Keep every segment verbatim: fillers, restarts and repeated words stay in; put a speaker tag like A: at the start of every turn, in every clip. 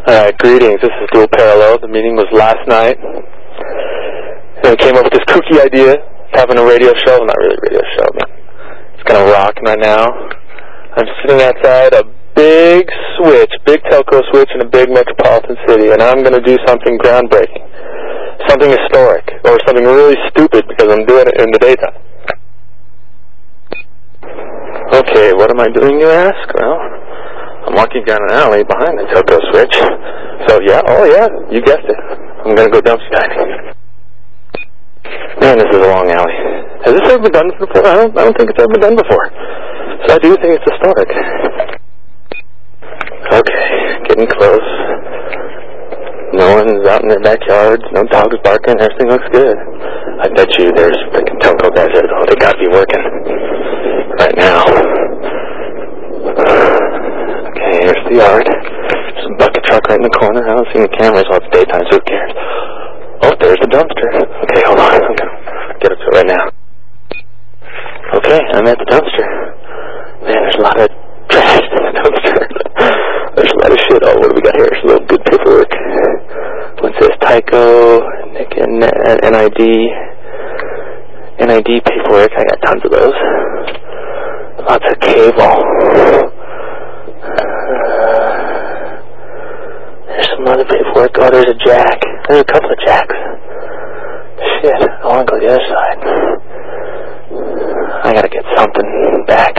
A: Alright, greetings. This is Dual Parallel. The meeting was last night. And we came up with this kooky idea of having a radio show. Well, not really a radio show, but it's kind of rocking right now. I'm sitting outside a big switch, big telco switch in a big metropolitan city, and I'm going to do something groundbreaking, something historic, or something really stupid because I'm doing it in the daytime. Okay, what am I doing, you ask? Well, I'm walking down an alley behind the telco switch. So, yeah, oh yeah, you guessed it. I'm going to go dumpster diving. Man, this is a long alley. Has this ever been done before? I don't, I don't think it's ever been done before. So I do think it's historic. Okay, getting close. No one's out in their backyards, no dogs barking, everything looks good. I bet you there's freaking telco guys there. Oh, they gotta be working right now. Okay, here's the yard. There's a bucket truck right in the corner. I don't see any cameras. Well, it's daytime, so who cares? Oh, there's the dumpster. Okay, hold on. I'm gonna get up to it right now. Okay, I'm at the dumpster. Man, there's a lot of trash in the dumpster. There's a lot of shit. Oh, what do we got here? There's a little good paperwork. One says Tyco, N I D, N I D paperwork. I got tons of those. Lots of cable. Uh, there's some other paperwork. Oh, there's a jack. There's a couple of jacks. Shit, I want to go to the other side. I gotta get something back.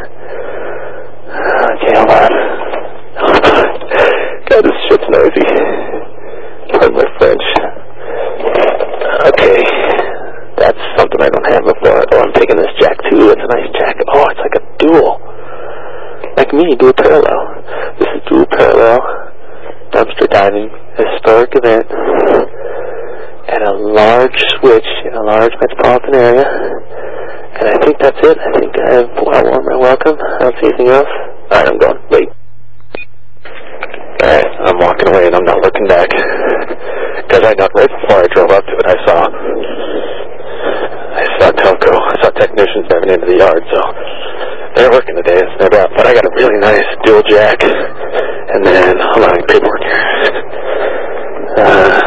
A: Okay, hold on. God, this shit's noisy. Pardon my French. Okay, that's something I don't have before. Oh, I'm taking this jack too. It's a nice jack. Oh, it's like a dual. Like me, dual parallel. This is dual parallel. Dumpster diving. Historic event. At a large switch in a large metropolitan area. And I think that's it. I think I've warmed my welcome. I don't see anything else. Alright, I'm going. Wait. Alright, I'm walking away and I'm not looking back. Because I got right before I drove up to it, I saw I saw telco. I saw technicians driving into the yard, so they're working today, it's no doubt. But I got a really nice dual jack. And then, hold on, paperwork here. Uh,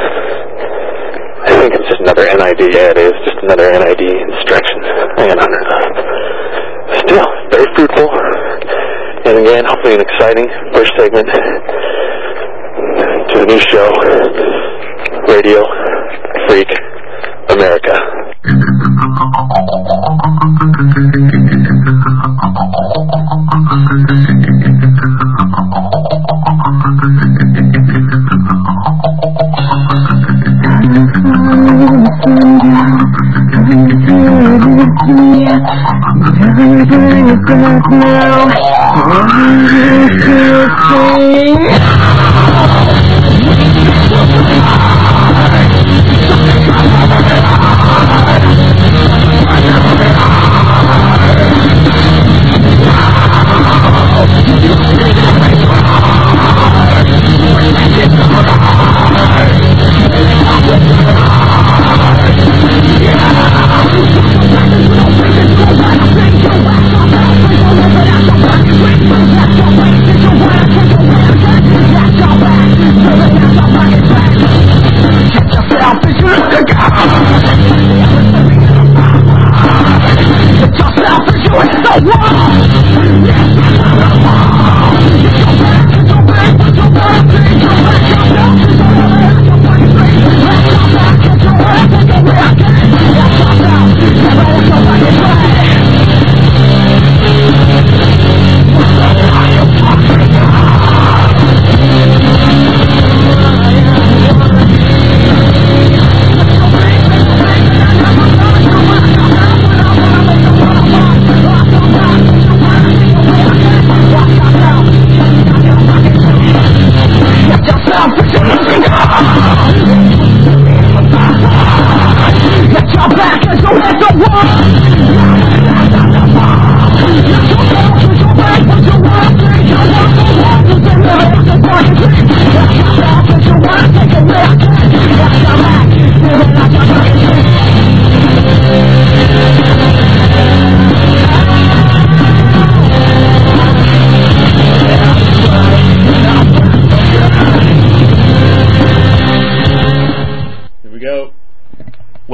A: I think it's just another N I D. Yeah, it is. Just another N I D instruction. Hang on. Still, very fruitful. And again, hopefully an exciting first segment to the new show, Radio Freak America.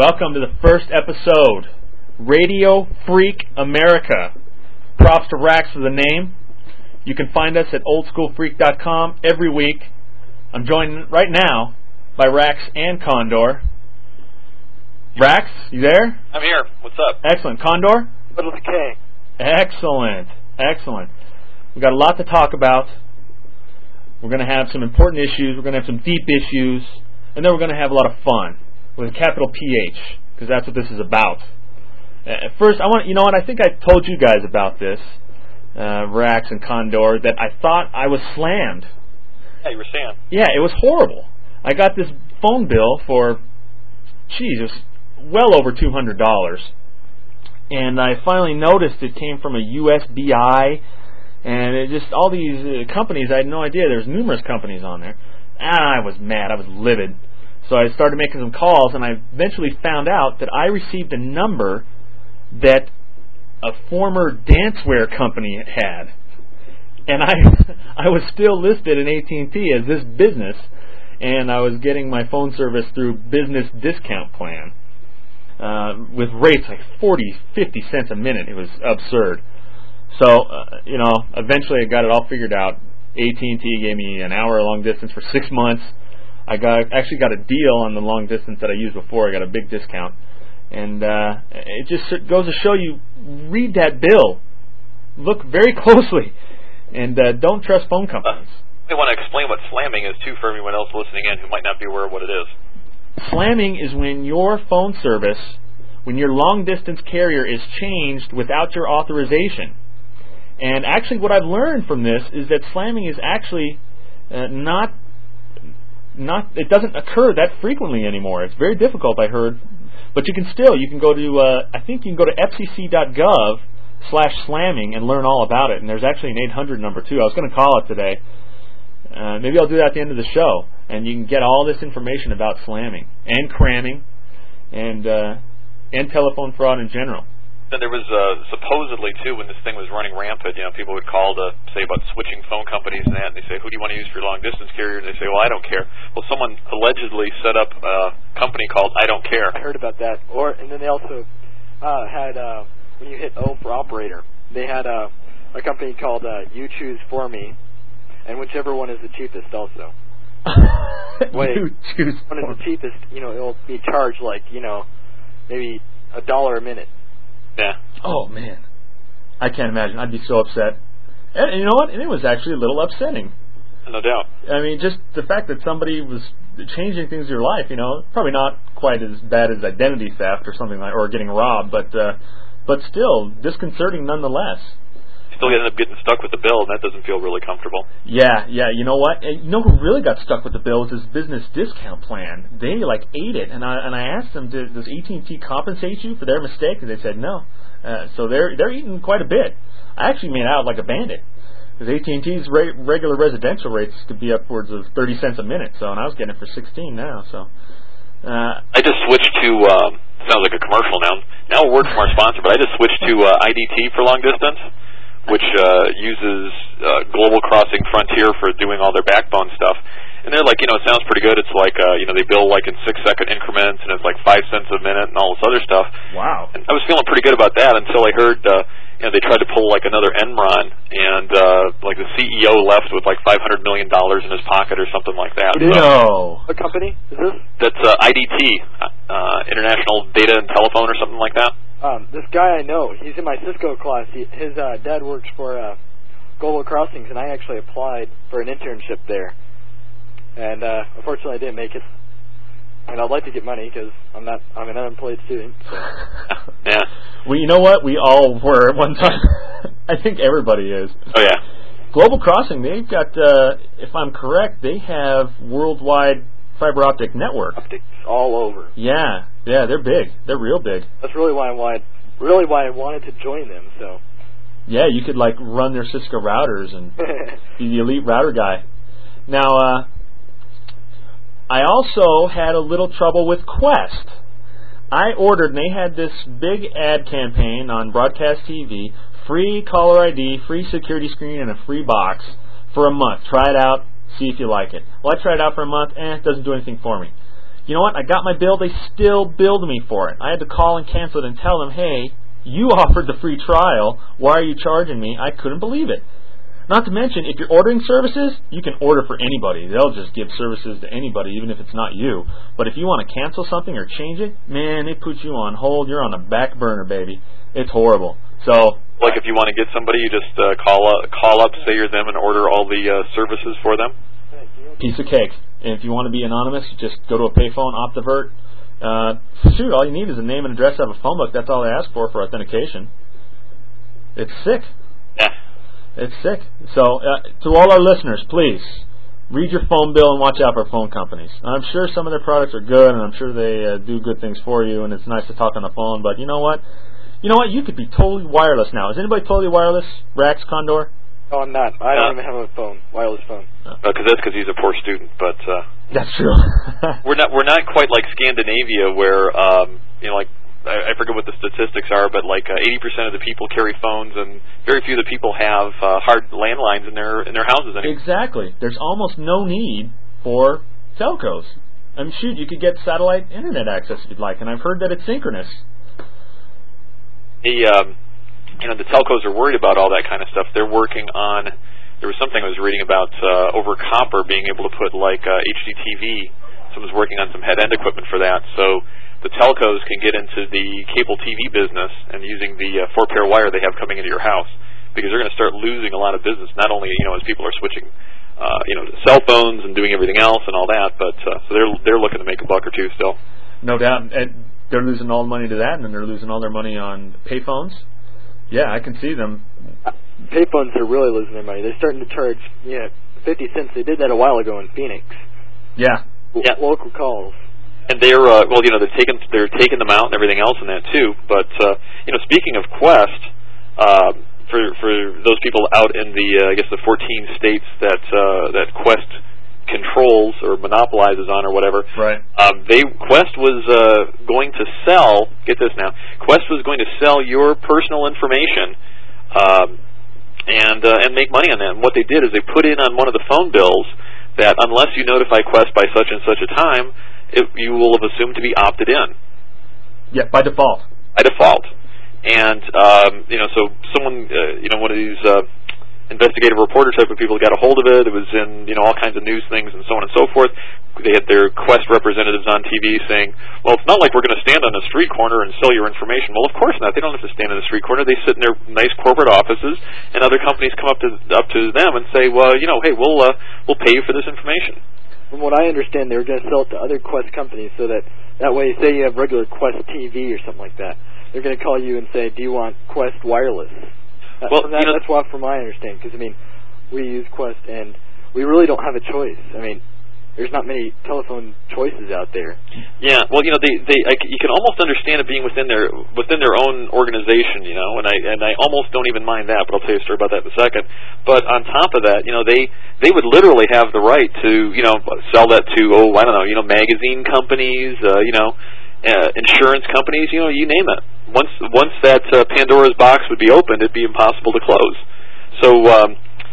B: Welcome to the first episode, Radio Freak America. Props to Rax for the name. You can find us at old school freak dot com every week. I'm joined right now by Rax and Condor. Rax, you there?
C: I'm here. What's up?
B: Excellent. Condor?
D: But with a K.
B: Excellent. Excellent. We've got a lot to talk about. We're going to have some important issues. We're going to have some deep issues. And then we're going to have a lot of fun with a capital P H, because that's what this is about. Uh, first, I want you know what? I think I told you guys about this, uh, Rax and Condor, that I thought I was slammed.
C: Yeah, you were saying.
B: Yeah, it was horrible. I got this phone bill for, geez, it was well over two hundred dollars. And I finally noticed it came from a U S B I, and it just all these uh, companies, I had no idea. There's numerous companies on there. And I was mad. I was livid. So I started making some calls, and I eventually found out that I received a number that a former dancewear company had. And I I was still listed in A T and T as this business, and I was getting my phone service through business discount plan uh, with rates like forty, fifty cents a minute. It was absurd. So, uh, you know, eventually I got it all figured out. A T and T gave me an hour long distance for six months. I got actually got a deal on the long distance that I used before. I got a big discount. And uh, it just goes to show you, read that bill. Look very closely. And uh, don't trust phone companies.
C: Uh, I want to explain what slamming is, too, for everyone else listening in who might not be aware of what it is.
B: Slamming is when your phone service, when your long-distance carrier is changed without your authorization. And actually what I've learned from this is that slamming is actually uh, not, not, it doesn't occur that frequently anymore. It's very difficult, I heard. But you can still, you can go to, uh, I think you can go to F C C dot gov slash slamming and learn all about it. And there's actually an eight hundred number, too. I was going to call it today. Uh, maybe I'll do that at the end of the show. And you can get all this information about slamming and cramming and uh, and telephone fraud in general.
C: Then there was uh, supposedly, too, when this thing was running rampant, you know, people would call to say about switching phone companies and that, and they say, who do you want to use for your long-distance carrier? And they say, well, I don't care. Well, someone allegedly set up a company called I Don't Care.
D: I heard about that. Or and then they also uh, had, uh, when you hit O for operator, they had uh, a company called uh, You Choose For Me, and whichever one is the cheapest also. Wait,
B: you choose
D: one is the cheapest, you know, it'll be charged like, you know, maybe a dollar a minute.
C: Yeah.
B: Oh, man. I can't imagine. I'd be so upset. And, and you know what? And it was actually a little upsetting.
C: No doubt.
B: I mean, just the fact that somebody was changing things in your life, you know, probably not quite as bad as identity theft or something like, or getting robbed, but uh, but still disconcerting nonetheless.
C: Still end up getting stuck with the bill, and that doesn't feel really comfortable.
B: Yeah, yeah. You know what? And you know who really got stuck with the bill was his business discount plan. They like ate it, and I and I asked them, does A T and T compensate you for their mistake? And they said no. Uh, so they're they're eating quite a bit. I actually made out like a bandit because A T and T's re- regular residential rates could be upwards of thirty cents a minute. So and I was getting it for sixteen now. So uh,
C: I just switched to. Um, sounds like a commercial now. Now a word from our sponsor, but I just switched to uh, I D T for long distance, which uh, uses uh, Global Crossing Frontier for doing all their backbone stuff. And they're like, you know, it sounds pretty good. It's like, uh, you know, they bill like in six-second increments, and it's like five cents a minute and all this other stuff.
B: Wow.
C: And I was feeling pretty good about that until I heard, uh, you know, they tried to pull like another Enron, and uh, like the C E O left with like five hundred million dollars in his pocket or something like that.
B: No.
C: So,
D: What company is this?
C: that's uh, I D T, uh, International Data and Telephone or something like that.
D: Um, this guy I know, he's in my Cisco class. He, his uh, dad works for uh, Global Crossings, and I actually applied for an internship there. And uh, unfortunately, I didn't make it. And I'd like to get money because I'm not. I'm an unemployed student. So.
C: Yeah.
B: Well, you know what? We all were at one time. I think everybody is.
C: Oh yeah.
B: Global Crossing, they've got, uh, if I'm correct, they have worldwide fiber optic network.
D: Optics all over.
B: Yeah, yeah, they're big. They're real big.
D: That's really why I wanted, really why I wanted to join them. So.
B: Yeah, you could like run their Cisco routers and be the elite router guy. Now, uh, I also had a little trouble with Quest. I ordered, and they had this big ad campaign on broadcast T V, free caller I D, free security screen, and a free box for a month. Try it out, see if you like it. Well, I tried it out for a month, eh, it doesn't do anything for me. You know what? I got my bill. They still billed me for it. I had to call and cancel it and tell them, hey, you offered the free trial. Why are you charging me? I couldn't believe it. Not to mention, if you're ordering services, you can order for anybody. They'll just give services to anybody, even if it's not you. But if you want to cancel something or change it, man, they put you on hold. You're on the back burner, baby. It's horrible. So,
C: like if you want to get somebody, you just uh, call up, call up, say you're them, and order all the uh, services for them.
B: Piece of cake. And if you want to be anonymous, just go to a payphone, Optivert. Uh, shoot, all you need is a name and address of a phone book. That's all they ask for for authentication. It's sick.
C: Yeah.
B: It's sick. So, uh, to all our listeners, please, read your phone bill and watch out for phone companies. I'm sure some of their products are good, and I'm sure they uh, do good things for you, and it's nice to talk on the phone, but you know what? You know what? You could be totally wireless now. Is anybody totally wireless? Rax, Condor?
D: No, I'm not. I don't even have a phone, wireless phone.
C: Because uh, that's because he's a poor student, but... Uh,
B: that's true.
C: we're not we're not quite like Scandinavia where, um, you know, like, I forget what the statistics are, but like uh, eighty percent of the people carry phones, and very few of the people have uh, hard landlines in their in their houses anymore.
B: Exactly. There's almost no need for telcos. I mean, shoot, you could get satellite internet access if you'd like, and I've heard that it's synchronous.
C: The um, you know the telcos are worried about all that kind of stuff. They're working on. There was something I was reading about uh, over copper being able to put like uh, H D T V. Someone's working on some head-end equipment for that, so the telcos can get into the cable T V business and using the uh, four-pair wire they have coming into your house, because they're going to start losing a lot of business, not only, you know, as people are switching, uh, you know, to cell phones and doing everything else and all that, but uh, so they're they're looking to make a buck or two still.
B: No doubt. And they're losing all the money to that, and then they're losing all their money on payphones. Yeah, I can see them.
D: Payphones are really losing their money. They're starting to charge, yeah, fifty cents. They did that a while ago in Phoenix.
B: Yeah.
C: Yeah.
D: Local calls.
C: And they're uh, well, you know, they're taking they're taking them out and everything else in that too. But uh, you know, speaking of Qwest, uh, for for those people out in the uh, I guess the fourteen states that uh, that Qwest controls or monopolizes on or whatever,
B: right?
C: Um, they Qwest was uh, going to sell. Get this now, Qwest was going to sell your personal information um, and uh, and make money on that. And what they did is they put in on one of the phone bills that unless you notify Qwest by such and such a time, It, you will have assumed to be opted in.
B: Yeah, by default.
C: By default. And, um, you know, so someone, uh, you know, one of these uh, investigative reporter type of people got a hold of it. It was in, you know, all kinds of news things and so on and so forth. They had their Qwest representatives on T V saying, well, it's not like we're going to stand on a street corner and sell your information. Well, of course not. They don't have to stand on a street corner. They sit in their nice corporate offices, and other companies come up to up to them and say, well, you know, hey, we'll uh, we'll pay you for this information.
D: From what I understand, they were going to sell it to other Qwest companies so that that way, say you have regular Qwest T V or something like that, they're going to call you and say, do you want Qwest wireless? Uh,
C: well,
D: that,
C: you know,
D: that's what, from my understanding, because, I mean, we use Qwest, and we really don't have a choice. I mean, there's not many telephone choices out there.
C: Yeah, well, you know, they they I, you can almost understand it being within their within their own organization, you know, and I and I almost don't even mind that, but I'll tell you a story about that in a second. But on top of that, you know, they they would literally have the right to, you know, sell that to, oh, I don't know, you know, magazine companies, uh, you know, uh, insurance companies, you know, you name it. Once once that uh, Pandora's box would be opened, it'd be impossible to close. So um,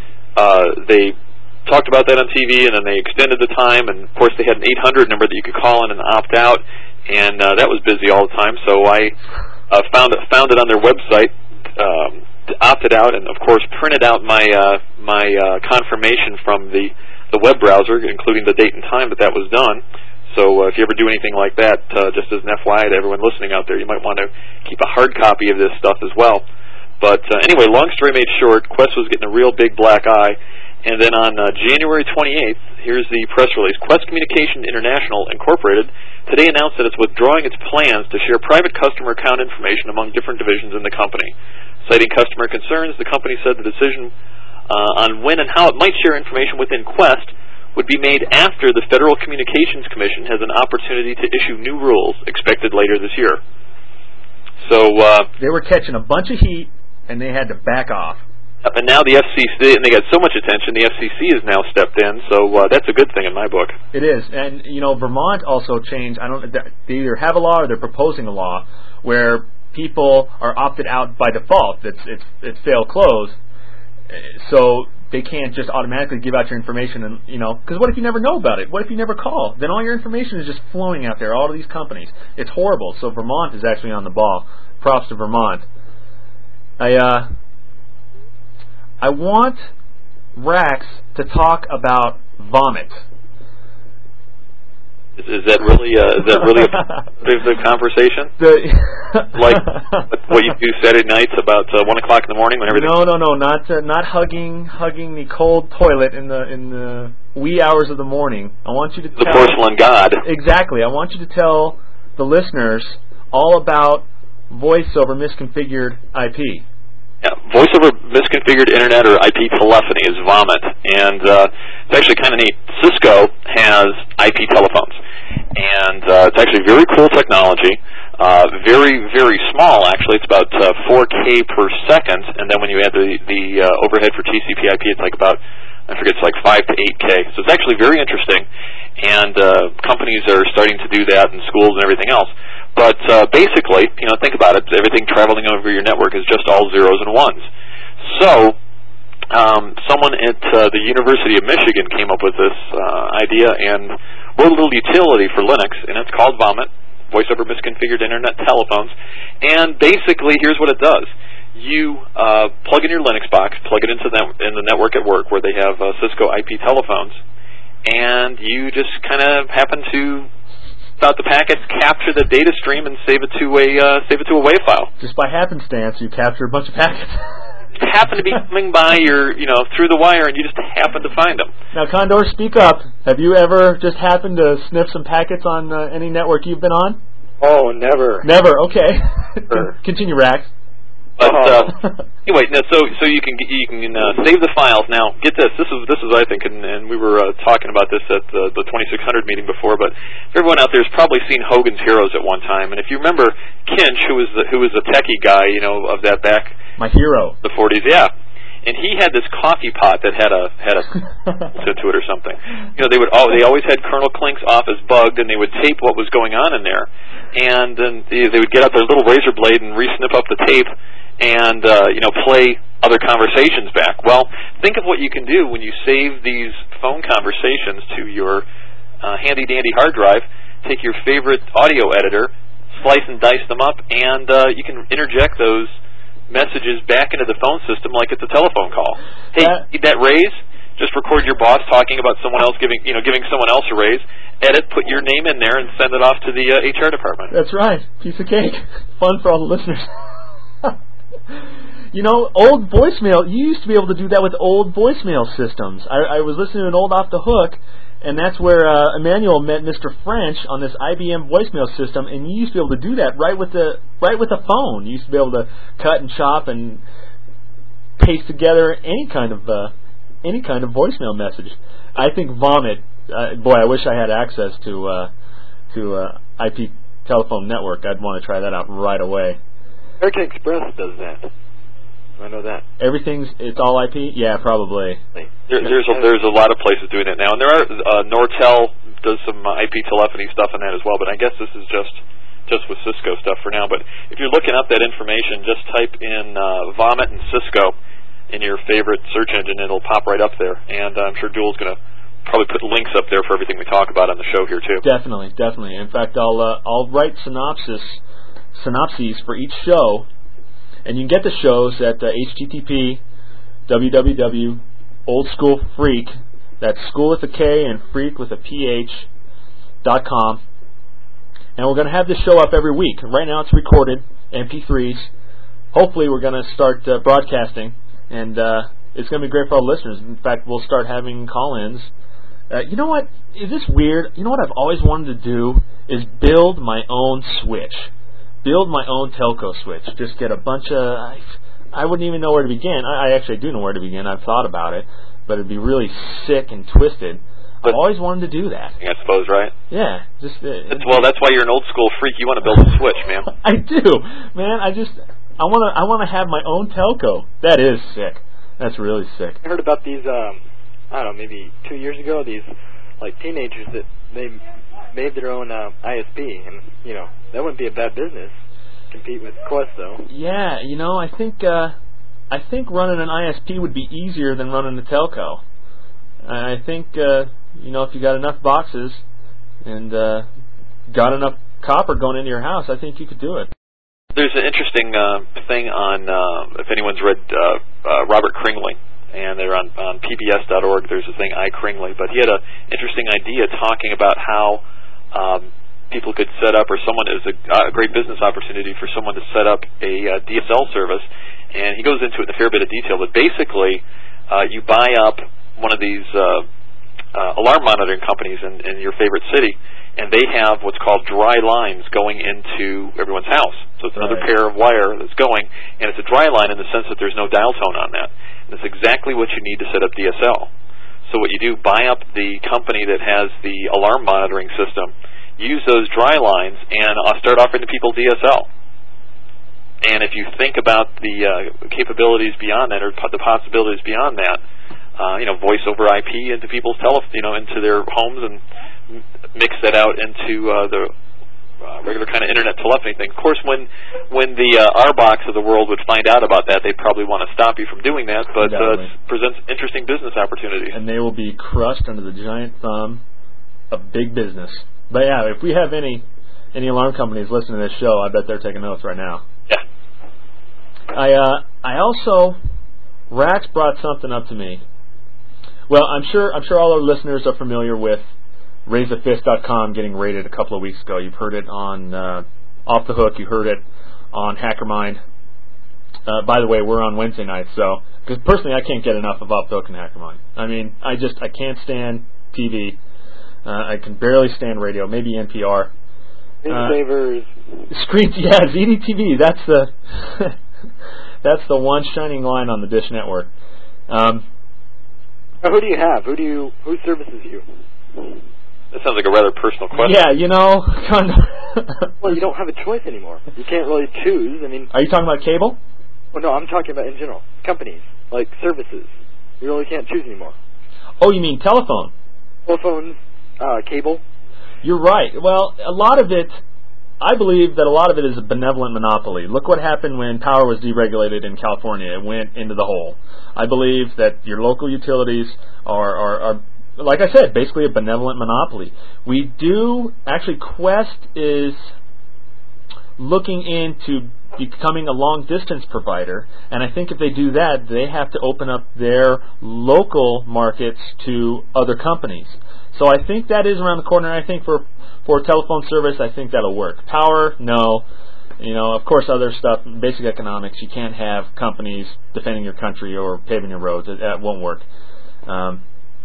C: uh, they talked about that on T V, and then they extended the time, and of course they had an eight hundred number that you could call in and opt out, and uh, that was busy all the time. So I uh, found it, found it on their website, um, opted out, and of course printed out my uh, my uh, confirmation from the the web browser, including the date and time that that was done. So uh, if you ever do anything like that, uh, just as an F Y I to everyone listening out there, you might want to keep a hard copy of this stuff as well. But uh, anyway, long story made short, Qwest was getting a real big black eye. And then on uh, January twenty-eighth, here's the press release. Qwest Communication International, Incorporated, today announced that it's withdrawing its plans to share private customer account information among different divisions in the company. Citing customer concerns, the company said the decision uh, on when and how it might share information within Qwest would be made after the Federal Communications Commission has an opportunity to issue new rules expected later this year. So uh,
B: they were catching a bunch of heat, and they had to back off.
C: And now the F C C, and they got so much attention, the F C C has now stepped in, so uh, that's a good thing in my book.
B: It is. And, you know, Vermont also changed, I don't they either have a law or they're proposing a law where people are opted out by default. It's it's it's fail close. So they can't just automatically give out your information, and you know, because what if you never know about it? What if you never call? Then all your information is just flowing out there. All of these companies, it's horrible. So Vermont is actually on the ball. Props to Vermont. I uh, I want Rax to talk about vomit.
C: Is, is that really uh, is that really a the conversation?
B: The
C: like what you do Saturday nights about uh, one o'clock in the morning when everything.
B: No, no, no, not uh, not hugging hugging the cold toilet in the in the wee hours of the morning. I want you to
C: the
B: tell,
C: porcelain god.
B: Exactly. I want you to tell the listeners all about voice over misconfigured I P.
C: Yeah, voice over misconfigured internet or I P telephony is vomit, and uh, it's actually kind of neat. Cisco has I P telephones, and uh, it's actually very cool technology. Uh, very, very small, actually. It's about uh, four K per second, and then when you add the the uh, overhead for T C P I P, it's like about, I forget, it's like five to eight K. So it's actually very interesting, and uh, companies are starting to do that in schools and everything else. But uh, basically, you know, think about it. Everything traveling over your network is just all zeros and ones. So um, someone at uh, the University of Michigan came up with this uh, idea and wrote a little utility for Linux, and it's called Vomit, voice over misconfigured internet telephones. And basically, here's what it does. You uh, plug in your Linux box, plug it into the, in the network at work where they have uh, Cisco I P telephones, and you just kind of happen to about the packet, capture the data stream, and save it to a uh, save it to a WAV file.
B: Just by happenstance, you capture a bunch of packets.
C: Happen to be coming by your, you know, through the wire, and you just happen to find them.
B: Now, Condor, speak up. Have you ever just happened to sniff some packets on uh, any network you've been on?
D: Oh, never.
B: Never. Okay.
D: Sure.
B: Continue, Rax.
C: But uh, anyway, no, so so you can you can uh, save the files. Now, get this. This is this is I think, and, and we were uh, talking about this at the, the twenty-six hundred meeting before. But everyone out there has probably seen Hogan's Heroes at one time. And if you remember Kinch, who was the, who was the techie guy, you know, of that back
B: my hero,
C: the forties, yeah. And he had this coffee pot that had a had a to it or something. You know, they would all, they always had Colonel Klink's office bugged, and they would tape what was going on in there. And then they, they would get out their little razor blade and re-snip up the tape, and uh, you know, play other conversations back. Well, think of what you can do when you save these phone conversations to your uh, handy-dandy hard drive. Take your favorite audio editor, slice and dice them up, and uh, you can interject those messages back into the phone system like it's a telephone call. Hey,
B: that,
C: need that raise? Just record your boss talking about someone else giving, you know, giving someone else a raise. Edit, put your name in there, and send it off to the uh, H R department.
B: That's right. Piece of cake. Fun for all the listeners. You know, old voicemail, you used to be able to do that with old voicemail systems. I, I was listening to an old Off the Hook, and that's where uh, Emmanuel met Mister French on this I B M voicemail system, and you used to be able to do that right with the right with a phone. You used to be able to cut and chop and paste together any kind of uh, any kind of voicemail message. I think Vomit, uh, boy, I wish I had access to uh, to uh, I P telephone network. I'd want to try that out right away.
D: American Express does that. I know that.
B: Everything's, it's all I P? Yeah, probably.
C: There, there's a, there's a lot of places doing it now, and there are uh, Nortel does some uh, I P telephony stuff in that as well. But I guess this is just just with Cisco stuff for now. But if you're looking up that information, just type in uh, Vomit and Cisco in your favorite search engine, and it'll pop right up there. And uh, I'm sure Joel's going to probably put links up there for everything we talk about on the show here too.
B: Definitely, definitely. In fact, I'll uh, I'll write synopsis synopses for each show. And you can get the shows at uh, H T T P w w w dot old school freak, that's school with a K and freak with a P H dot com. And we're going to have this show up every week. Right now it's recorded, M P threes. Hopefully we're going to start uh, broadcasting, and uh, it's going to be great for our listeners. In fact, we'll start having call-ins. Uh, you know what? Is this weird? You know what I've always wanted to do is build my own switch. Build my own telco switch. Just get a bunch of... I, I wouldn't even know where to begin. I, I actually do know where to begin. I've thought about it. But it'd be really sick and twisted. But I've always wanted to do that.
C: I suppose, right?
B: Yeah. Just uh,
C: that's, Well, that's why you're an old school freak. You want to build a switch, man.
B: I do. Man, I just... I want to I want to have my own telco. That is sick. That's really sick.
D: I heard about these, um, I don't know, maybe two years ago, these, like, teenagers that they made their own uh, I S P, and, you know, that wouldn't be a bad business. Compete with Quest, though.
B: Yeah, you know, I think uh, I think running an I S P would be easier than running a telco. I think uh, you know if you got enough boxes and uh, got enough copper going into your house, I think you could do it.
C: There's an interesting uh, thing on, uh, if anyone's read uh, uh, Robert Kringley, and they're on, on P B S dot org, there's a thing, iKringley, but he had an interesting idea talking about how um, people could set up, or someone is a, a great business opportunity for someone to set up a uh, D S L service, and he goes into it in a fair bit of detail, but basically uh, you buy up one of these uh, uh, alarm monitoring companies in, in your favorite city, and they have what's called dry lines going into everyone's house. So it's another
B: Right.
C: pair of wire that's going, and it's a dry line in the sense that there's no dial tone on that. And it's exactly what you need to set up D S L. So what you do, buy up the company that has the alarm monitoring system, use those dry lines, and uh, start offering to people D S L. And if you think about the uh, capabilities beyond that, or po- the possibilities beyond that, uh, you know, voice over I P into people's tele, you know, into their homes, and m- mix that out into uh, the uh, regular kind of internet telephony thing. Of course, when when the uh, R box of the world would find out about that, they'd probably want to stop you from doing that. But uh, it presents interesting business opportunities.
B: And they will be crushed under the giant thumb of big business. But yeah, if we have any any alarm companies listening to this show, I bet they're taking notes right now.
C: Yeah.
B: I uh, I also Rax brought something up to me. Well, I'm sure I'm sure all our listeners are familiar with raise the fist dot com getting raided a couple of weeks ago. You've heard it on uh, Off the Hook. You heard it on HackerMind. Uh, by the way, we're on Wednesday nights, so because personally I can't get enough of Off the Hook and HackerMind. I mean, I just I can't stand T V. Uh, I can barely stand radio. Maybe N P R.
D: Screensavers.
B: Uh, screen, yeah, Z D T V. That's the that's the one shining line on the Dish Network. Um,
D: Now, who do you have? Who do you? Who services you?
C: That sounds like a rather personal question.
B: yeah, you know, kind of.
D: Well, you don't have a choice anymore. You can't really choose. I mean,
B: Are you talking about cable?
D: well, no, I'm talking about in general. Companies, like services. You really can't choose anymore.
B: Oh, you mean telephone?
D: Telephones, uh, cable.
B: You're right. Well, a lot of it, I believe that a lot of it is a benevolent monopoly. Look what happened when power was deregulated in California. It went into the hole. I believe that your local utilities are, are, are like I said, basically a benevolent monopoly. We do, actually, Qwest is looking into becoming a long-distance provider, and I think if they do that, they have to open up their local markets to other companies. So I think that is around the corner. I think for for telephone service, I think that'll work. Power, no. You know, of course, other stuff, basic economics, you can't have companies defending your country or paving your roads. It, that won't work. Um,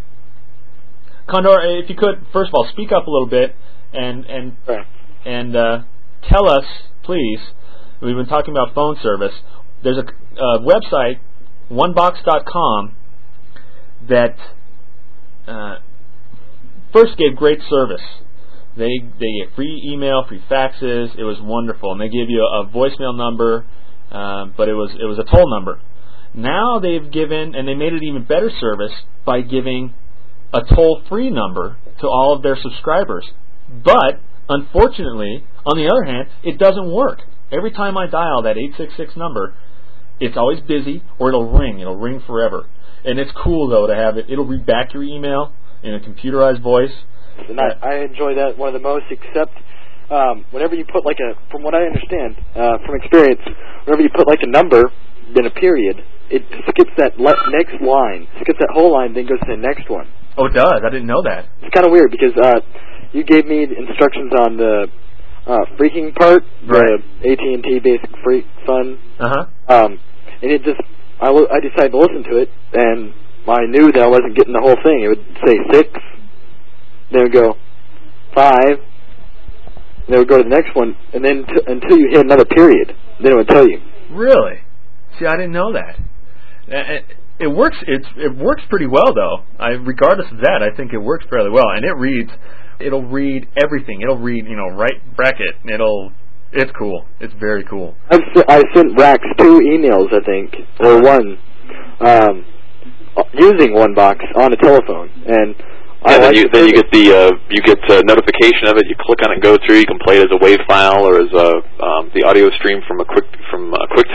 B: Condor, if you could, first of all, speak up a little bit and and
D: Right.
B: and uh, tell us, please. We've been talking about phone service. There's a uh, website, one box dot com, that uh, first gave great service. They they gave free email, free faxes. It was wonderful, and they gave you a, a voicemail number, uh, but it was it was a toll number. Now they've given, and they made it even better service by giving a toll-free number to all of their subscribers. But unfortunately, on the other hand, it doesn't work. Every time I dial that eight six six number, it's always busy, or it'll ring. It'll ring forever. And it's cool, though, to have it. It'll read back your email in a computerized voice.
D: And I, I enjoy that one of the most, except um, whenever you put like a, from what I understand, uh, from experience, whenever you put like a number, then a period, it skips that le- next line, skips that whole line, then goes to the next one.
B: Oh, it does? I didn't know that.
D: It's kind of weird because uh, you gave me the instructions on the uh, freaking part,
B: Right.
D: the A T and T Basic Freak Fun,
B: Uh-huh.
D: um, and it just, I, w- I decided to listen to it, and I knew that I wasn't getting the whole thing. It would say six, then it would go five, then it would go to the next one, and then t- until you hit another period, then it would tell you.
B: Really? See, I didn't know that. It, it works. It's it works pretty well, though. I, regardless of that, I think it works fairly well, and it reads. It'll read everything. It'll read, you know, right bracket. It'll. It's cool. It's very cool.
D: I've s- I sent Rax two emails, I think, or one, um, using one box on a telephone, and
C: Yeah,
D: I
C: then
D: like
C: you
D: the
C: then you
D: service.
C: get the uh, you get uh, notification of it. You click on it and go through. You can play it as a WAV file or as a um, the audio stream from a quick from uh, QuickTime.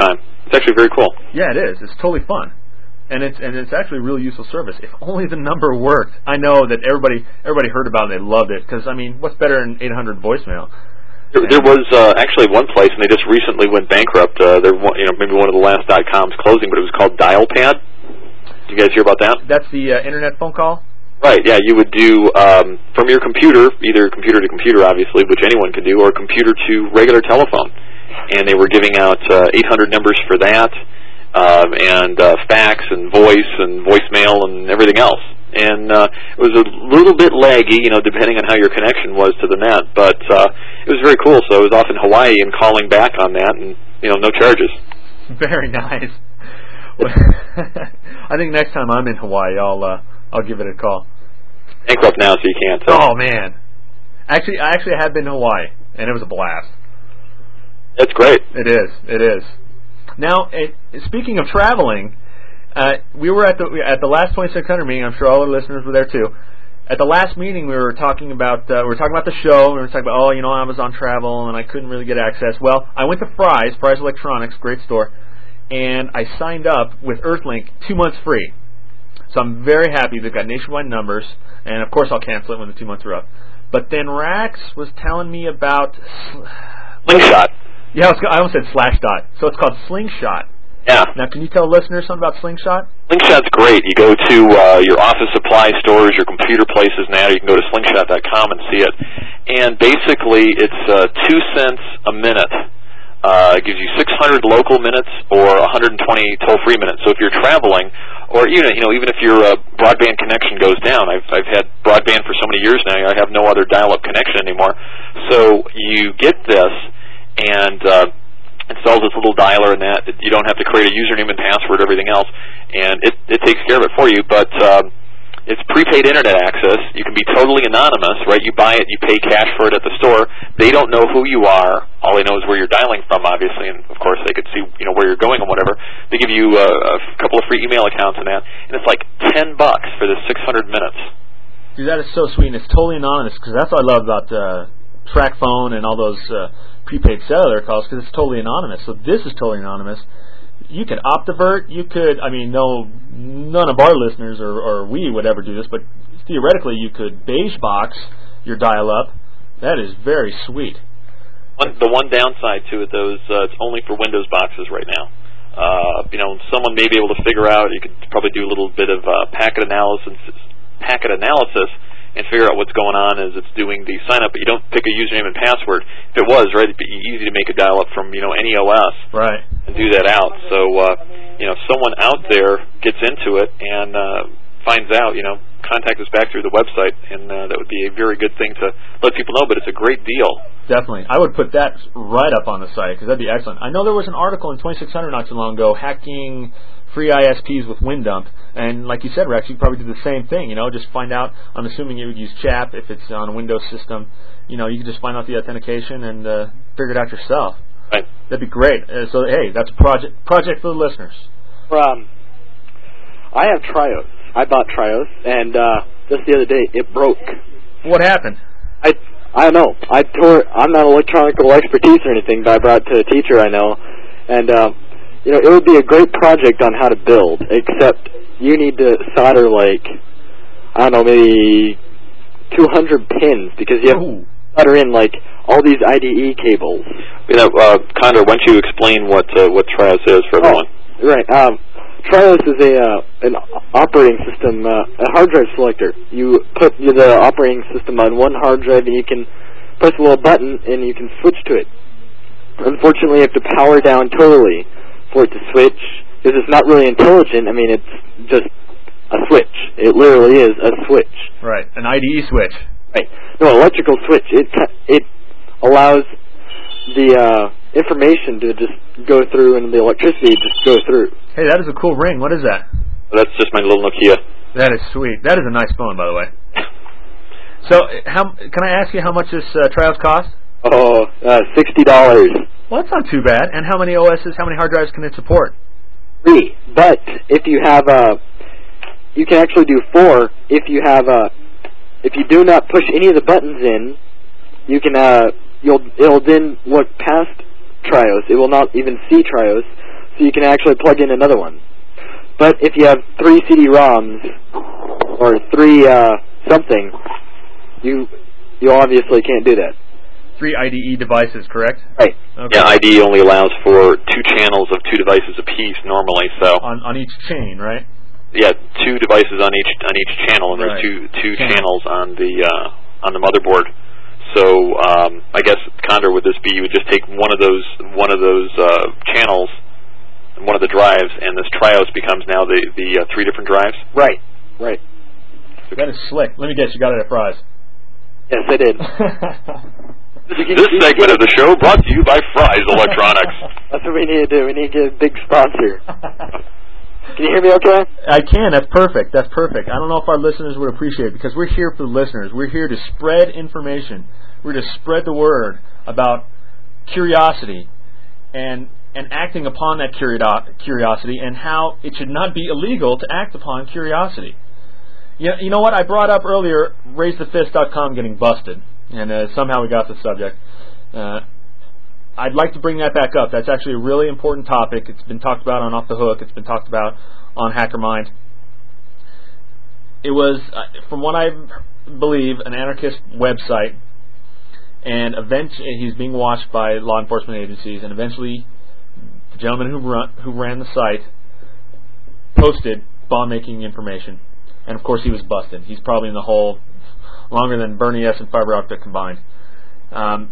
C: It's actually very cool.
B: Yeah, it is. It's totally fun. And it's and it's actually a really useful service. If only the number worked. I know that everybody everybody heard about it and they loved it, because, I mean, what's better than eight hundred voicemail?
C: There, there was uh, actually one place, and they just recently went bankrupt. Uh, they're one- you know maybe one of the last dot coms closing, but it was called DialPad. Did you guys hear about that?
B: That's the uh, internet phone call?
C: Right, yeah, you would do um, from your computer, either computer to computer, obviously, which anyone can do, or computer to regular telephone. And they were giving out uh, eight hundred numbers for that, um, and uh, fax and voice and voicemail and everything else. And uh, it was a little bit laggy, you know, depending on how your connection was to the net, but uh, it was very cool. So I was off in Hawaii and calling back on that, and, you know, no charges.
B: Very nice. I think next time I'm in Hawaii, I'll uh, I'll give it a call.
C: Bankrupt now, so you can't. Uh,
B: oh man, actually, I actually have been to Hawaii, and it was a blast.
C: That's great.
B: It is. It is. Now, it, speaking of traveling, uh, we were at the at the last twenty-six hundred meeting. I'm sure all our listeners were there too. At the last meeting, we were talking about uh, we were talking about the show. We were talking about, oh, you know, I was on travel and I couldn't really get access. Well, I went to Fry's, Fry's Electronics, great store, and I signed up with Earthlink two months free. So I'm very happy. They've got nationwide numbers, and of course I'll cancel it when the two months are up. But then Rax was telling me about
C: Slingshot.
B: Yeah, I, was, I almost said slash dot. So it's called Slingshot.
C: Yeah.
B: Now, can you tell listeners something about Slingshot?
C: Slingshot's great. You go to uh, your office supply stores, your computer places now. You can go to slingshot dot com and see it. And basically, it's uh, two cents a minute. Uh, it gives you six hundred local minutes or one hundred twenty toll-free minutes. So if you're traveling, or even you know, even if your uh, broadband connection goes down, I've I've had broadband for so many years now. I have no other dial-up connection anymore. So you get this and uh, installs this little dialer and that. You don't have to create a username and password, everything else, and it it takes care of it for you. But um, it's prepaid internet access. You can be totally anonymous, right? You buy it, you pay cash for it at the store. They don't know who you are. All they know is where you're dialing from, obviously, and of course they could see, you know, where you're going and whatever. They give you uh, a couple of free email accounts and that, and it's like ten bucks for this six hundred minutes.
B: Dude, that is so sweet, and it's totally anonymous, because that's what I love about uh, TracFone and all those uh, prepaid cellular calls, because it's totally anonymous. So this is totally anonymous. You could Optivert, you could, I mean, no, none of our listeners or, or we would ever do this, but theoretically you could beige box your dial-up. That is very sweet.
C: One, the one downside to it, though, is uh, it's only for Windows boxes right now. Uh, you know, someone may be able to figure out, you could probably do a little bit of uh, packet analysis, packet analysis and figure out what's going on as it's doing the sign-up, but you don't pick a username and password. If it was, right, it'd be easy to make a dial-up from, you know, any O S.
B: Right.
C: And do that out. So, uh, you know, someone out there gets into it and uh, finds out, you know, contact us back through the website, and uh, that would be a very good thing to let people know, but it's a great deal.
B: Definitely. I would put that right up on the site, because that'd be excellent. I know there was an article in twenty-six hundred not too long ago, hacking free I S Ps with WinDump, and like you said, Rex, you could probably do the same thing, you know, just find out, I'm assuming you would use CHAP if it's on a Windows system, you know, you could just find out the authentication and uh, figure it out yourself.
C: Right.
B: That'd be great. Uh, so, hey, that's a project, project for the listeners.
D: Um, I have Trios. I bought Trios, and uh, just the other day, it broke.
B: What happened?
D: I I don't know. I tore. I'm not electronical expertise or anything, but I brought it to a teacher I know, and uh, you know, it would be a great project on how to build. Except you need to solder like I don't know, maybe two hundred pins, because you have
B: Ooh.
D: to solder in like all these I D E cables.
C: You know, uh, Condor, why don't you explain what uh, what Trios is for everyone?
D: Oh, right. Um, Trios is a uh, an operating system, uh, a hard drive selector. You put the operating system on one hard drive, and you can press a little button, and you can switch to it. Unfortunately, you have to power down totally for it to switch, because it's not really intelligent. I mean, it's just a switch. It literally is a switch.
B: Right, an I D E switch.
D: Right. No, electrical switch. It it allows the uh, information to just go through, and the electricity just go through.
B: Hey, that is a cool ring. What is that?
C: That's just my little Nokia.
B: That is sweet. That is a nice phone, by the way. So, how can I ask you how much this uh, Trios cost?
D: Oh, uh, sixty dollars.
B: Well, that's not too bad. And how many O Ss, how many hard drives can it support?
D: Three. But if you have a, you can actually do four. If you have a, if you do not push any of the buttons in, you can. Uh, you'll. It'll then look past Trios. It will not even see Trios. so you can actually plug in another one. But if you have three C D ROMs or three uh, something, you you obviously can't do that.
B: Three I D E devices, correct?
D: Right.
B: Okay.
C: Yeah, I D E only allows for two channels of two devices apiece normally. So
B: on on each chain, right?
C: Yeah, two devices on each on each channel, and
B: Right.
C: there's two two
B: Channel.
C: channels on the uh, on the motherboard. So um, I guess Condor, would this be you would just take one of those one of those uh, channels, one of the drives, and this Trios becomes now the the uh, three different drives.
D: Right. Right.
B: That is slick. Let me guess, you got it at Fry's.
D: Yes, I did.
C: This segment of the show brought to you by Fry's Electronics.
D: That's what we need to do. We need to get a big sponsor. Can you hear me okay?
B: I can. That's perfect. That's perfect. I don't know if our listeners would appreciate it, because we're here for the listeners. We're here to spread information. We're to spread the word about curiosity and and acting upon that curio- curiosity and how it should not be illegal to act upon curiosity. You, you know what? I brought up earlier raise the fist dot com getting busted, and uh, somehow we got the subject. Uh, I'd like to bring that back up. That's actually a really important topic. It's been talked about on Off the Hook. It's been talked about on HackerMind. It was, uh, from what I believe, an anarchist website, and eventually he's being watched by law enforcement agencies, and eventually the gentleman who, run, who ran the site posted bomb-making information. And, of course, he was busted. He's probably in the hole longer than Bernie S. and Fiber Optic combined. Um,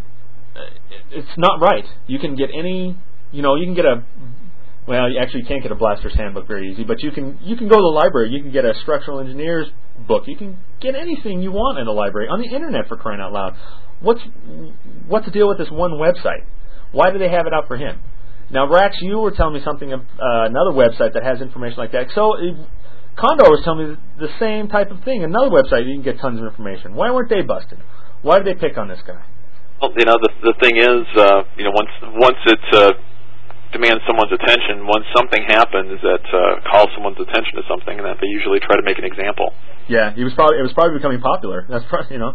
B: it's not right. You can get any, you know, you can get a, well, you actually can't get a blaster's handbook very easy, but you can you can go to the library. You can get a structural engineer's book. You can get anything you want in a library, on the internet, for crying out loud. What's what's the deal with this one website? Why do they have it out for him? Now, Rax, you were telling me something of uh, another website that has information like that. So, uh, Condor was telling me the same type of thing. Another website, you can get tons of information. Why weren't they busted? Why did they pick on this guy?
C: Well, you know, the the thing is, uh, you know, once once it uh, demands someone's attention, once something happens that uh, calls someone's attention to something, that they usually try to make an example.
B: Yeah, he was probably it was probably becoming popular. That's probably, you know.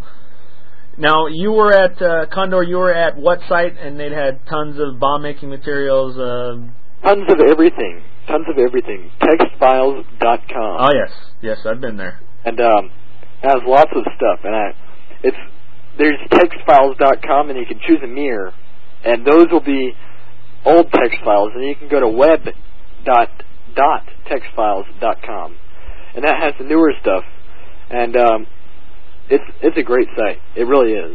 B: Now, you were at uh, Condor. You were at what site? And they'd had tons of bomb making materials. Uh,
D: tons of everything. Tons of everything. text files dot com.
B: Oh yes, yes, I've been there.
D: And um, it has lots of stuff, and I, it's. There's text files dot com, and you can choose a mirror, and those will be old text files, and you can go to web dot text files dot com, and that has the newer stuff, and um, it's it's a great site. It really is.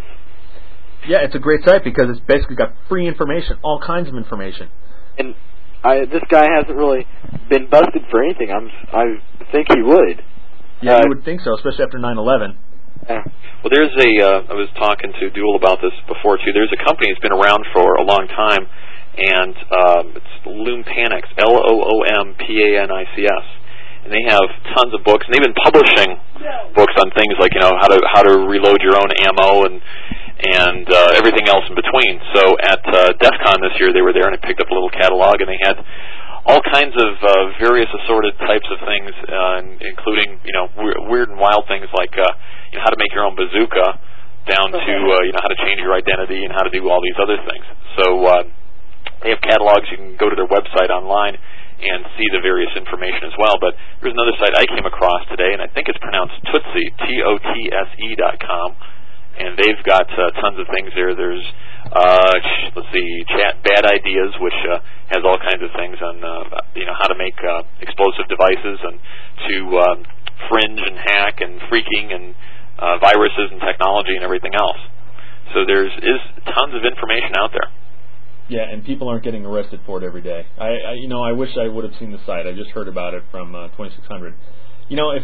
B: Yeah, it's a great site because it's basically got free information, all kinds of information.
D: And I, this guy hasn't really been busted for anything. I'm I think he would.
B: Yeah,
D: uh,
B: you would think so, especially after nine eleven.
D: Yeah.
C: Well, there's a, uh, I was talking to Duel about this before, too. There's a company that's been around for a long time, and um, it's Loompanix, L O O M P A N I C S. And they have tons of books, and they've been publishing books on things like, you know, how to how to reload your own ammo and and uh, everything else in between. So at uh, DEF CON this year, they were there, and I picked up a little catalog, and they had all kinds of uh, various assorted types of things, uh, including, you know, weird, weird and wild things like uh, you know, how to make your own bazooka, down to uh, you know, how to change your identity and how to do all these other things. So uh, they have catalogs. You can go to their website online and see the various information as well. But there's another site I came across today, and I think it's pronounced Tootsie, T O T S E dot com, and they've got uh, tons of things there. There's Uh, let's see, chat bad ideas, which uh, has all kinds of things on, uh, you know, how to make uh, explosive devices and to um, fringe and hack and freaking and uh, viruses and technology and everything else. So there's is tons of information out there.
B: Yeah, and people aren't getting arrested for it every day. I, I you know, I wish I would have seen the site. I just heard about it from uh, twenty-six hundred. You know, if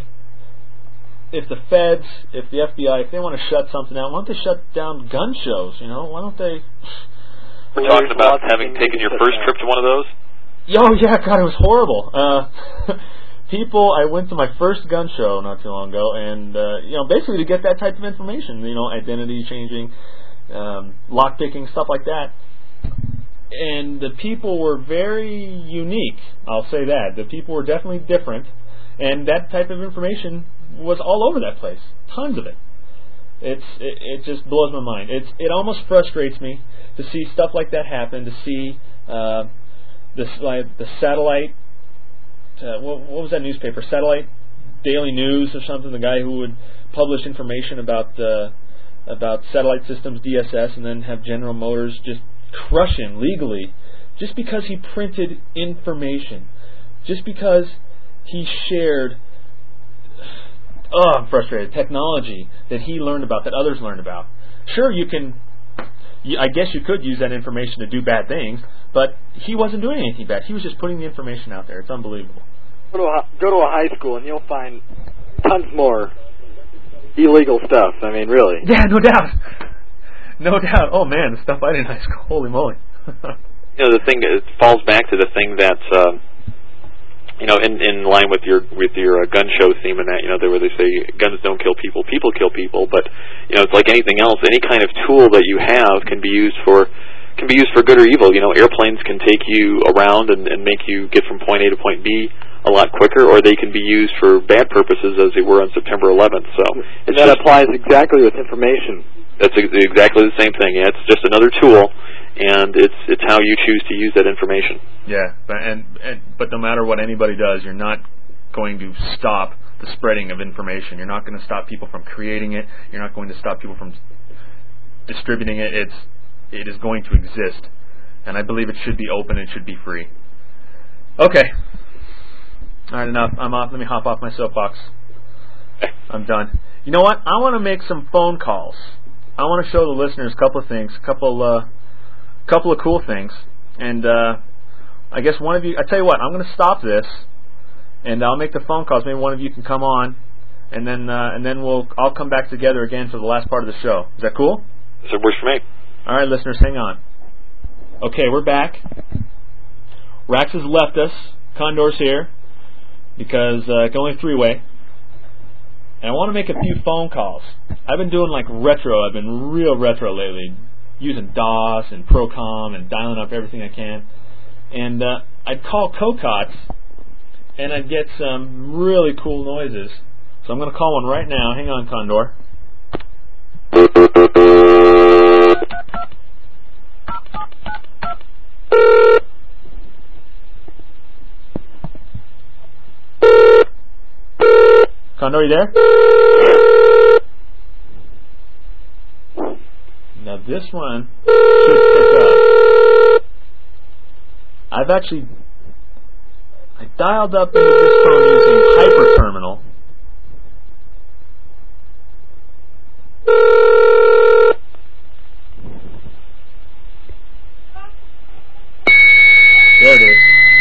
B: if the feds, if the F B I, if they want to shut something down, why don't they shut down gun shows? You know, why don't they?
C: We're talking about having taken your first trip to one of those.
B: Oh yeah, God, it was horrible. Uh, people, I went to my first gun show not too long ago, and uh, you know, basically to get that type of information, you know, identity changing, um, lock picking, stuff like that. And the people were very unique. I'll say that the people were definitely different, and that type of information was all over that place, tons of it. It's it, it just blows my mind. It's it almost frustrates me to see stuff like that happen. To see uh, this like the satellite. Uh, what, what was that newspaper? Satellite Daily News or something. The guy who would publish information about uh, about satellite systems, D S S, and then have General Motors just crush him legally, just because he printed information, just because he shared. Oh, I'm frustrated. Technology that he learned about, that others learned about. Sure, you can. You, I guess you could use that information to do bad things, but he wasn't doing anything bad. He was just putting the information out there. It's unbelievable.
D: Go to a, go to a high school and you'll find tons more illegal stuff. I mean, really.
B: Yeah, no doubt. No doubt. Oh man, the stuff I did in high school. Holy moly.
C: You know, the thing, it falls back to the thing that's, uh, you know, in, in line with your with your uh, gun show theme and that, you know, where they say guns don't kill people, people kill people. But you know, it's like anything else. Any kind of tool that you have can be used for can be used for good or evil. You know, airplanes can take you around and, and make you get from point A to point B a lot quicker, or they can be used for bad purposes, as they were on September eleventh. So
D: and that applies exactly with information.
C: That's exactly the same thing. Yeah, it's just another tool, and it's it's how you choose to use that information.
B: Yeah, but and, and but no matter what anybody does, you're not going to stop the spreading of information. You're not going to stop people from creating it. You're not going to stop people from distributing it. It's it is going to exist, and I believe it should be open and should be free. Okay. All right, enough. I'm off. Let me hop off my soapbox. I'm done. You know what? I want to make some phone calls. I want to show the listeners a couple of things, a couple, uh, couple of cool things, and uh, I guess one of you. I tell you what, I'm going to stop this, and I'll make the phone calls. Maybe one of you can come on, and then uh, and then we'll all come back together again for the last part of the show. Is that cool?
C: So it works for me.
B: All right, listeners, hang on. Okay, we're back. Rax has left us. Condor's here because uh, it's only three-way. And I want to make a few phone calls. I've been doing like retro. I've been real retro lately, using DOS and Procom and dialing up everything I can. And uh, I'd call COCOTS, and I'd get some really cool noises. So I'm going to call one right now. Hang on, Condor. Condor, you there? Now this one should pick up. I've actually I dialed up into this phone using HyperTerminal. There it is.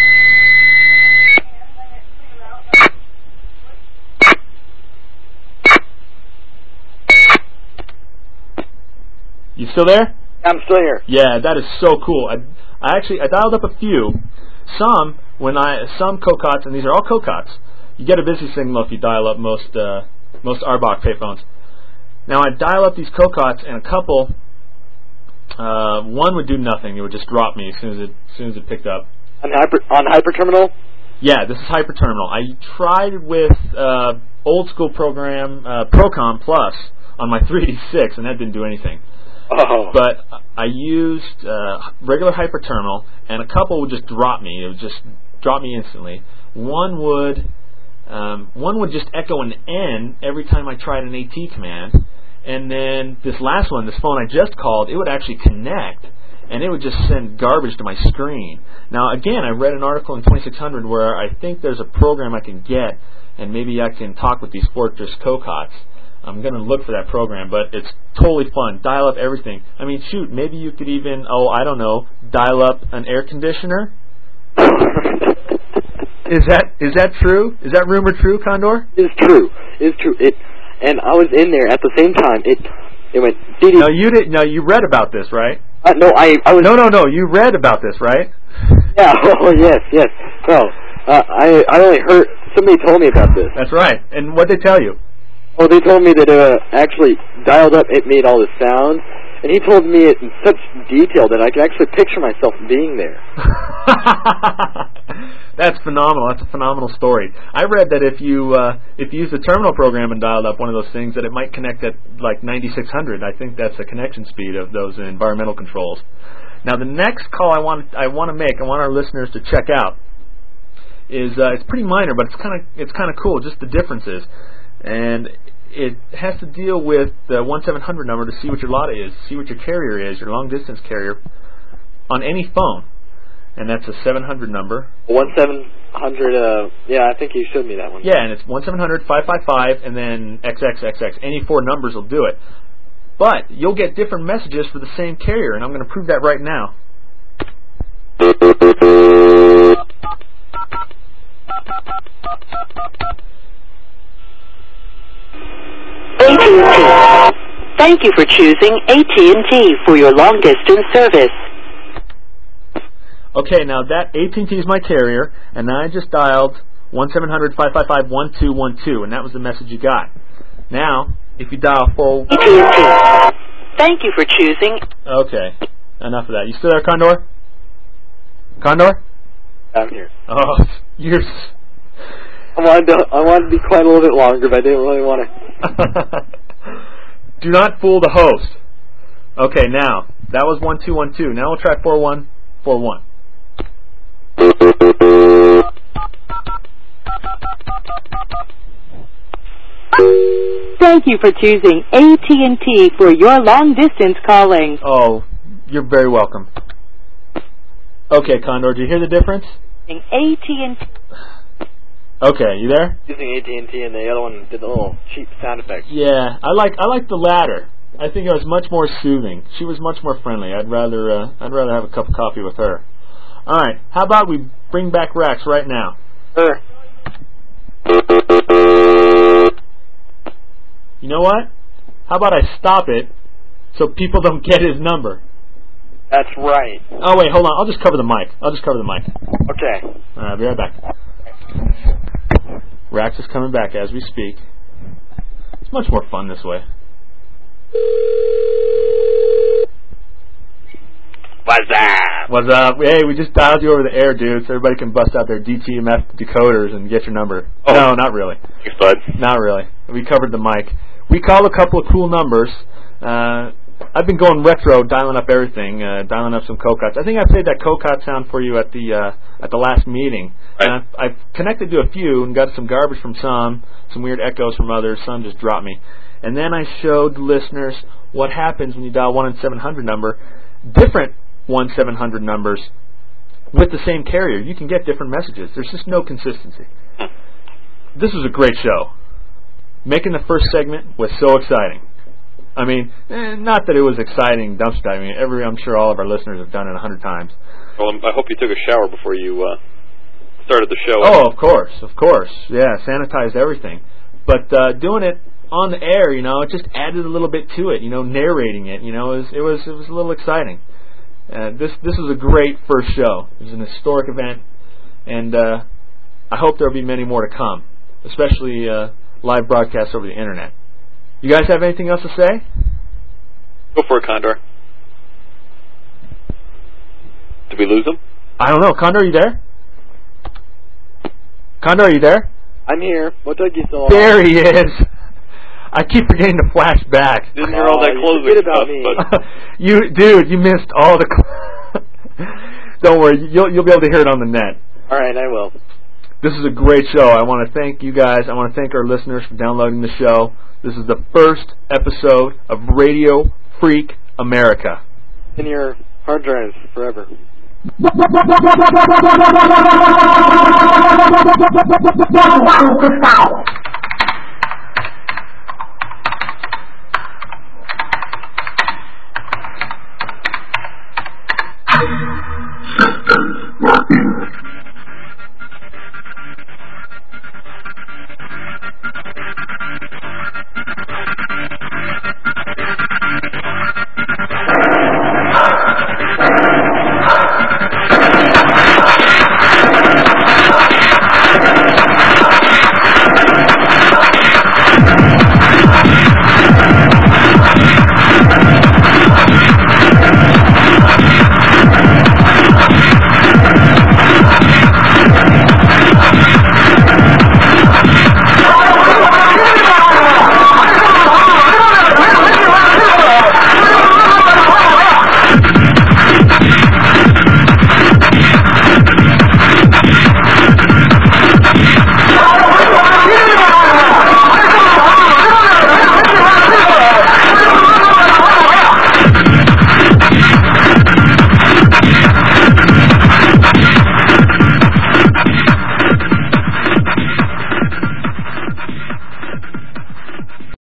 B: You still there?
D: I'm still here.
B: Yeah, that is so cool. I, I actually I dialed up a few. Some when I some COCOTS, and these are all COCOTS. You get a busy signal if you dial up most uh, most A R B O C payphones. Now I dial up these COCOTS, and a couple. Uh, one would do nothing. It would just drop me as soon as it as soon as it picked up.
D: On hyper on HyperTerminal?
B: Yeah, this is HyperTerminal. I tried with uh, old school program uh, Procom Plus on my three eighty-six, and that didn't do anything.
D: Oh.
B: But I used uh, regular HyperTerminal, and a couple would just drop me. It would just drop me instantly. One would um, one would just echo an N every time I tried an AT command, and then this last one, this phone I just called, it would actually connect, and it would just send garbage to my screen. Now, again, I read an article in twenty-six hundred where I think there's a program I can get, and maybe I can talk with these Fortress COCOTS. I'm going to look for that program, but it's totally fun. Dial up everything. I mean, shoot, maybe you could even, oh, I don't know, dial up an air conditioner? Is that is that true? Is that rumor true, Condor?
D: It's true. It's true. It, and I was in there at the same time. It it went. Dee-dee.
B: No, you did. No, you read about this, right?
D: Uh, no, I I was.
B: No, no, no. You read about this, right?
D: Yeah. Oh, yes, yes. No, uh, I I only heard somebody told me about this.
B: That's right. And what did they tell you?
D: Oh, they told me that uh, actually dialed up, it made all the sound, and he told me it in such detail that I could actually picture myself being there.
B: That's phenomenal. That's a phenomenal story. I read that if you uh, if you use the terminal program and dialed up one of those things, that it might connect at like ninety-six hundred. I think that's the connection speed of those environmental controls. Now, the next call I want I want to make, I want our listeners to check out, is uh, it's pretty minor, but it's kind of it's kind of cool, just the differences, and it has to deal with the one seven hundred number to see what your L A T A is, see what your carrier is, your long distance carrier, on any phone, and that's a seven hundred number.
D: One seven hundred. Uh, yeah, I think you showed me that one.
B: Yeah, and it's one seven hundred five five five, and then X X X X. Any four numbers will do it. But you'll get different messages for the same carrier, and I'm going to prove that right now.
E: A T and T. Thank you for choosing A T and T for your long-distance service.
B: Okay, now that A T and T is my carrier, and I just dialed one seven hundred five five five one two one two, and that was the message you got. Now, if you dial full...
E: A T and T. Thank you for choosing...
B: Okay, enough of that. You still there, Condor? Condor?
D: I'm here.
B: Oh, you're...
D: I wanted to, I wanted to be quiet a little bit longer, but I didn't really want to.
B: Do not fool the host. Okay, now, that was one two one two. Now we'll try four one four one.
E: Thank you for choosing A T and T for your long-distance calling.
B: Oh, you're very welcome. Okay, Condor, do you hear the difference?
E: A T and T.
B: Okay, you there?
D: Using A T and T, and the other one did the little cheap sound effects.
B: Yeah, I like I like the latter. I think it was much more soothing. She was much more friendly. I'd rather uh, I'd rather have a cup of coffee with her. All right, how about we bring back Rax right now?
D: Sure.
B: You know what? How about I stop it so people don't get his number?
D: That's right.
B: Oh wait, hold on. I'll just cover the mic. I'll just cover the mic.
D: Okay.
B: All right, I'll be right back. Rax is coming back as we speak. It's much more fun this way.
C: What's up?
B: What's up? Hey, we just dialed you over the air, dude, so everybody can bust out their D T M F decoders and get your number.
C: Oh.
B: No, not really.
C: Thanks, bud.
B: Not really. We covered the mic. We called a couple of cool numbers. Uh, I've been going retro, dialing up everything, uh, dialing up some cocots. I think I played that cocot sound for you at the uh, at the last meeting.
C: Right.
B: And I've, I've connected to a few and got some garbage from some, some weird echoes from others. Some just dropped me. And then I showed listeners what happens when you dial one seven hundred number, different one seven hundred numbers with the same carrier. You can get different messages. There's just no consistency. This was a great show. Making the first segment was so exciting. I mean, eh, not that it was exciting dumpster diving. Every, I'm sure all of our listeners have done it a hundred times.
C: Well, I hope you took a shower before you uh, started the show.
B: Oh, of course, of course. Yeah, sanitized everything. But uh, doing it on the air, you know, it just added a little bit to it. You know, narrating it, you know, it was it was, it was a little exciting. Uh, this this was a great first show. It was an historic event, and uh, I hope there will be many more to come, especially uh, live broadcasts over the internet. You guys have anything else to say?
C: Go for it, Condor. Did we lose him?
B: I don't know. Condor, are you there? Condor, are you there?
D: I'm here. What took you so long?
B: There he is. I keep forgetting to flash back.
C: Didn't hear all that
D: Oh,
C: closing
D: you forget about
C: stuff,
D: me.
C: but
B: you, dude, you missed all the. Cl- Don't worry, you'll you'll be able to hear it on the net.
D: All right, I will.
B: This is a great show. I want to thank you guys. I want to thank our listeners for downloading the show. This is the first episode of Radio Freak America.
D: In your hard drives forever.
F: Wow,